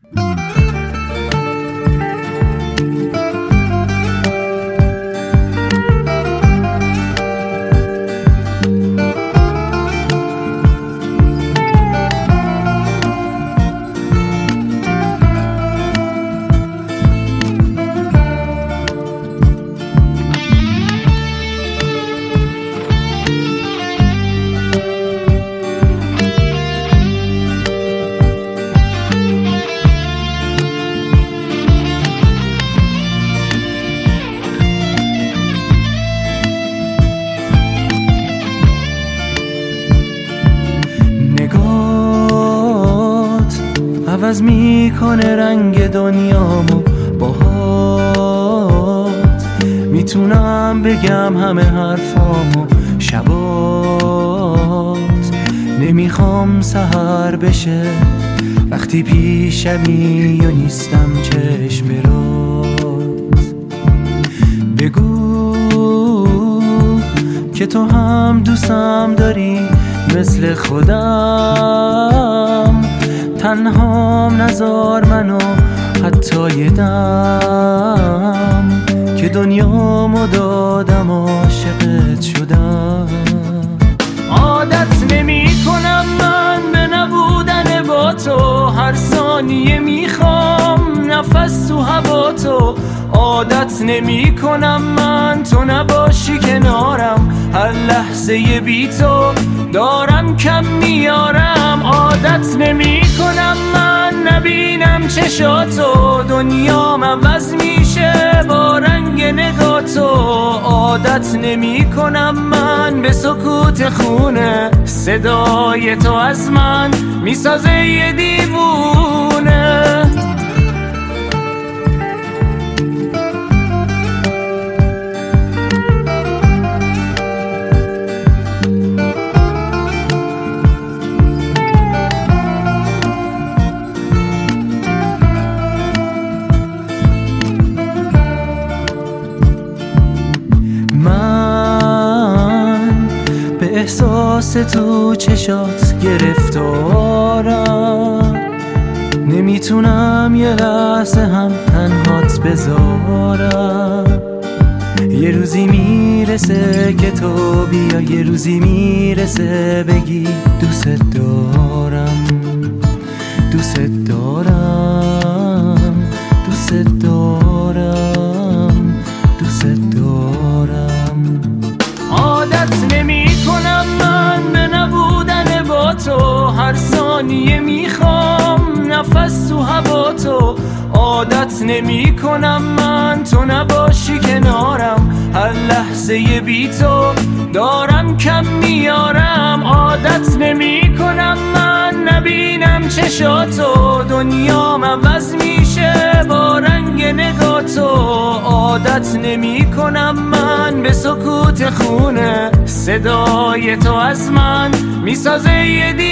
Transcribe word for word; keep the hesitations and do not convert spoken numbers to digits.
عوض میکنه رنگ دنیامو باهات، میتونم بگم همه حرفامو شبات. نمیخوام سحر بشه وقتی پیشمی و نیستم چشم برات. بگو که تو هم دوستم داری مثل خودم، تنهام نذار منو حتی یه دم، که دنیامو دادم عاشقت شدم. عادت نمی کنم من به نبودن با تو، هر ثانیه میخوام نفس تو هوا تو. عادت نمی کنم من تو نباشی کنارم، هر لحظه بی تو دارم کم میارم. عادت نمی کنم من نبینم چشاتو، دنیام عوض میشه با رنگ نگاه تو. عادت نمی کنم من به سکوت خونه، صدای تو از من میسازه یه دیوونه. احساس تو چشات گرفتارم، نمیتونم یه لحظه هم تنهات بذارم. یه روزی میرسه که تو بیا، یه روزی میرسه بگی دوست دارم، دوست دارم، دوست دارم، دوست دارم. عادت نمی کنم من به نبودن با تو، هر ثانیه میخوام نفس تو هوا تو. عادت نمی کنم من تو نباشی کنارم، هر لحظه بی تو دارم کم میارم. عادت نمی کنم من نبینم چشاتو، دنیام عوض میشه با رنگ نگاه تو. عادت نمی کنم من به سکوت خونه، صدای تو از من میسازه یه